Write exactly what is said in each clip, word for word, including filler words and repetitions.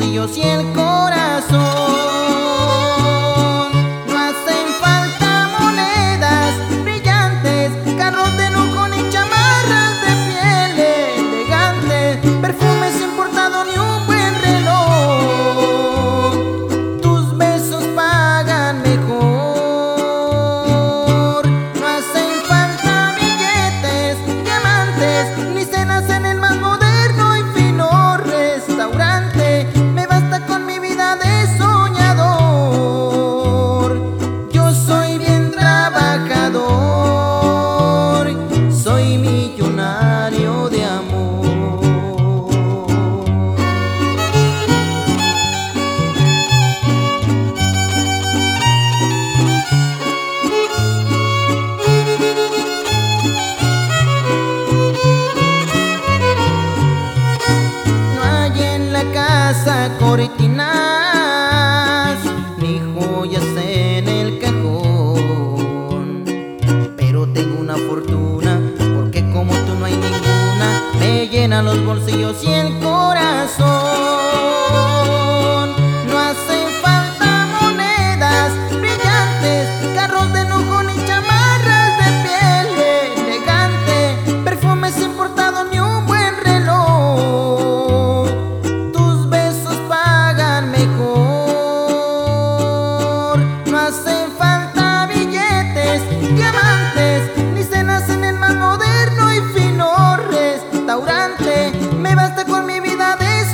bolsillos y el corazón. No hacen falta monedas brillantes, carros de lujo ni chamarras de piel elegante, perfumes importados ni un buen reloj. Tus besos pagan mejor. No hacen falta billetes, diamantes, ni cenas en el más moderno y fino restaurante. Me basta con mi vida de soñador. Yo soy bien trabajador, soy millonario de amor. No hay en la casa cortinas ni joyas en el cajón, pero tengo una fortuna, porque como tú no hay ninguna. Me llena los bolsillos y el corazón. No hacen falta monedas brillantes, carros de lujo ni chamarras de piel elegante, perfumes importados ni un buen reloj. Tus besos pagan mejor. No hacen falta billetes, diamantes, ni cenas en el más moderno y fino restaurante. Me basta con mi vida de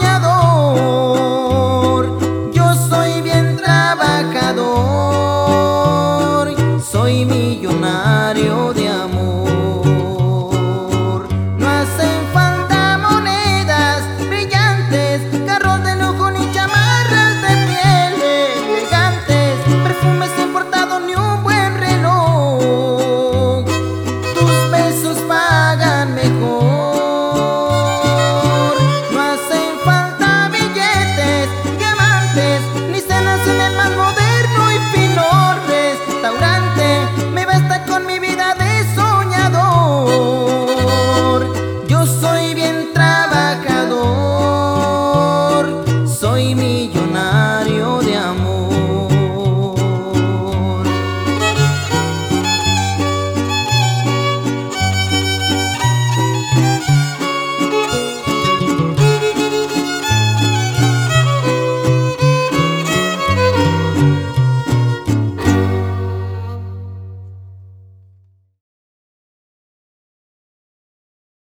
soñador. Yo soy bien trabajador, soy millonario de amor. No hacen falta monedas brillantes, carros de lujo ni chamarras de piel elegantes, perfumes importados ni un buen reloj. Tus besos pagan mejor. No hacen falta billetes, diamantes, ni cenas en el más moderno y fino restaurante. Me basta con mi vida de soñador. Yo soy bien trabajador,